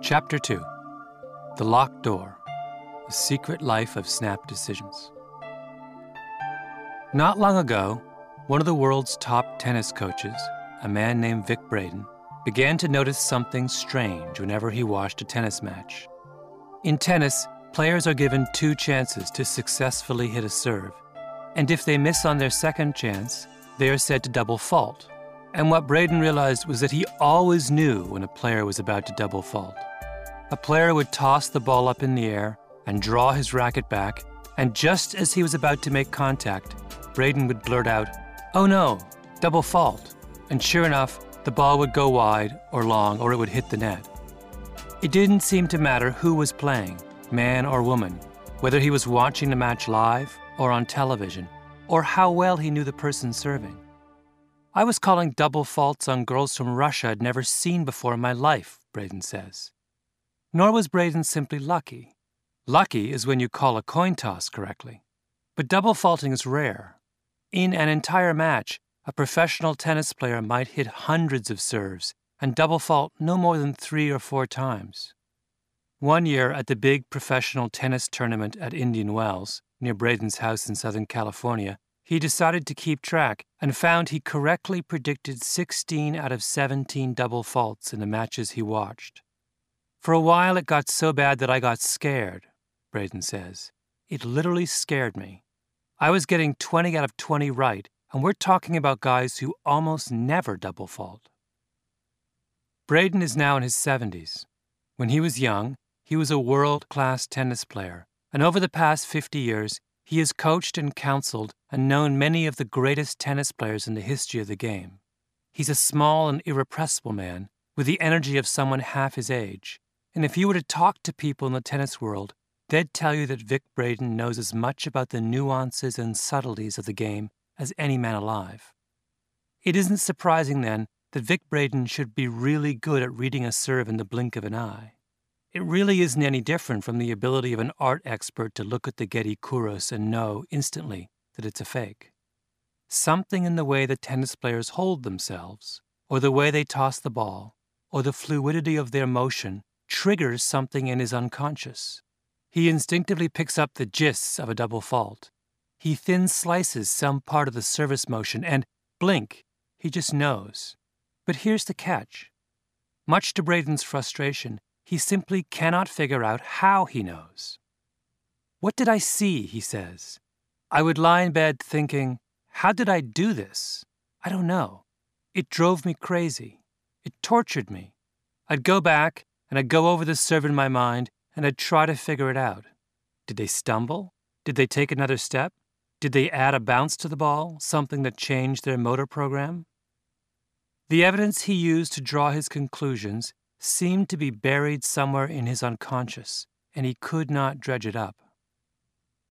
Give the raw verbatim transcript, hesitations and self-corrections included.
Chapter two. The Locked Door. The Secret Life of Snap Decisions. Not long ago, one of the world's top tennis coaches, a man named Vic Braden, began to notice something strange whenever he watched a tennis match. In tennis, players are given two chances to successfully hit a serve, and if they miss on their second chance, they are said to double fault. And what Braden realized was that he always knew when a player was about to double fault. A player would toss the ball up in the air and draw his racket back, and just as he was about to make contact, Braden would blurt out, "Oh no, double fault," and sure enough, the ball would go wide or long or it would hit the net. It didn't seem to matter who was playing, man or woman, whether he was watching the match live or on television, or how well he knew the person serving. I was calling double faults on girls from Russia I'd never seen before in my life, Braden says. Nor was Braden simply lucky. Lucky is when you call a coin toss correctly. But double faulting is rare. In an entire match, a professional tennis player might hit hundreds of serves and double fault no more than three or four times. One year at the big professional tennis tournament at Indian Wells, near Braden's house in Southern California, he decided to keep track and found he correctly predicted sixteen out of seventeen double faults in the matches he watched. For a while it got so bad that I got scared, Braden says. It literally scared me. I was getting twenty out of twenty right, and we're talking about guys who almost never double fault. Braden is now in his seventies. When he was young, he was a world-class tennis player, and over the past fifty years, he has coached and counseled and known many of the greatest tennis players in the history of the game. He's a small and irrepressible man with the energy of someone half his age, and if you were to talk to people in the tennis world, they'd tell you that Vic Braden knows as much about the nuances and subtleties of the game as any man alive. It isn't surprising, then, that Vic Braden should be really good at reading a serve in the blink of an eye. It really isn't any different from the ability of an art expert to look at the Getty Kouros and know instantly that it's a fake. Something in the way the tennis players hold themselves, or the way they toss the ball, or the fluidity of their motion triggers something in his unconscious. He instinctively picks up the gists of a double fault. He thin slices some part of the service motion and, blink, he just knows. But here's the catch. Much to Braden's frustration, he simply cannot figure out how he knows. "What did I see?" he says. "I would lie in bed thinking, how did I do this? I don't know. It drove me crazy. It tortured me. I'd go back and I'd go over the serve in my mind and I'd try to figure it out. Did they stumble? Did they take another step? Did they add a bounce to the ball, something that changed their motor program?" The evidence he used to draw his conclusions seemed to be buried somewhere in his unconscious, and he could not dredge it up.